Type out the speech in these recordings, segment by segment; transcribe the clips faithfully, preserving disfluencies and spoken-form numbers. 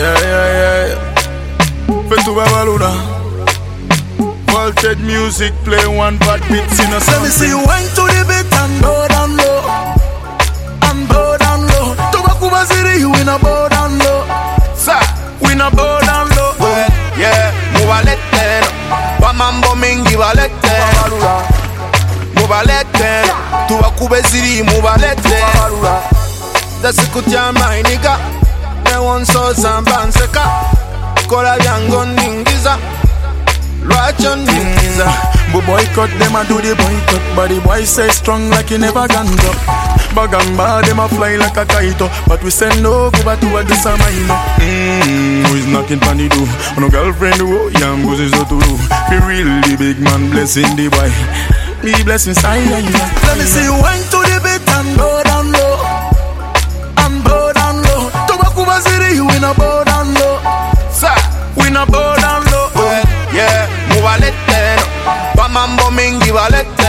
Yeah, yeah, yeah. Fetu Babaluna. Voltage music play one bad beats in a song. Let me see you went to the beat and go down low. And go down low. Tobakuba City, you in a bow down low. Sir, we na bow down low. Well, yeah, mubalete. Wamambo mingi balete. Mubalete. Tobakuba City, mubalete. Dasikutia mainiga. Ne wonso zambanseka. Kola yango ningiza. Lwacho ningiza. But boycott them and do the boycott. But the boy say strong like he never gone up. Bagamba them a fly like a kite. But we say no go back to what this a mine. Mmm, who is knocking on the door? No girlfriend who young goes is to do. Be really big man blessing the boy. Me blessing side. Let me see you went to the beat and go down low. And bow down low. Tobakuba City, you in a bow down low. Sir, we na bow down low. Well, yeah, mubalete. Wamambo mingi balete.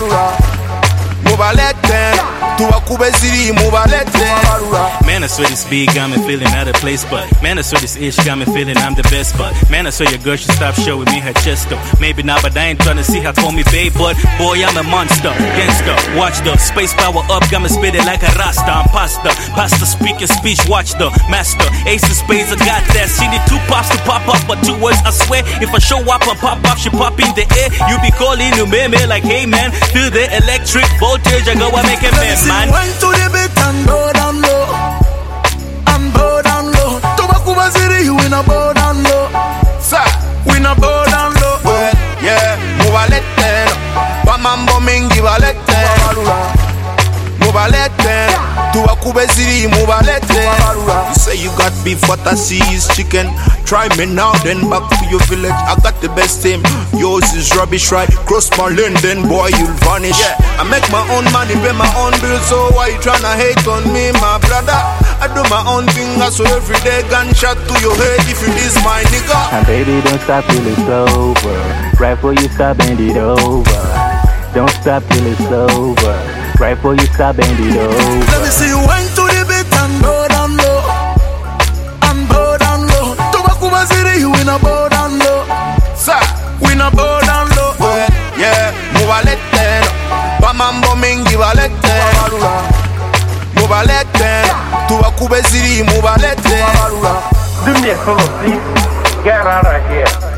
Mubalete. Tobakuba City, mubalete. Man, I swear this beat got me feeling out of place, but man, I swear this ish got me feeling I'm the best, but man, I swear your girl should stop showing me her chest though. Maybe not, but I ain't tryna see her call me babe, but boy, I'm a monster, gangster. Watch the space power up, got me spitting like a rasta. I'm pasta, pasta speaking speech, watch the master. Ace of spades, I got that. She need two pops to pop up, but two words, I swear. If I show up and pop off, she pop in the air. You be calling you me, me like, hey man, feel the electric voltage, I go and make it man, man. Went to the beat and go down low. And bow down low. Tobakuba City, you in a bow down low. Sir, we na bow down low. Well, yeah, mubalete. Wamambo mingi balete. Mubalete. Tobakuba City, mubalete. You say you got beef, what I see is chicken. Try me now, then back to your village. I got the best team. Yours is rubbish, right? Cross my lane, then boy, you'll vanish. Yeah, I make my own money, pay my own bills. So why you tryna hate on me, my brother? I do my own thing, so every day gunshot to your head if you diss my nigga. And baby, don't stop till it's over. Right before you stop, bend it over. Don't stop till it's over. Right before you stop, bend it over. Let me see you went to the beat and go down low. And bow down low. Tobakuba City, you in a bow down low. Sir, we na bow down low. Well, yeah, mubalete. Wamambo mingi balete. Mubalete. Tobakuba City, mubalete. Do me a favor, please. Get out of here.